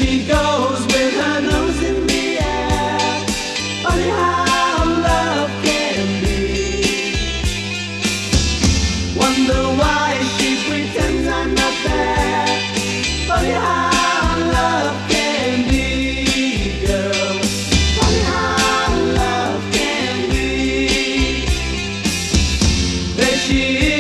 she goes with her nose in the air. Funny how love can be. Wonder why she pretends I'm not there. Funny how love can be, girl. Funny how love can be. There she is.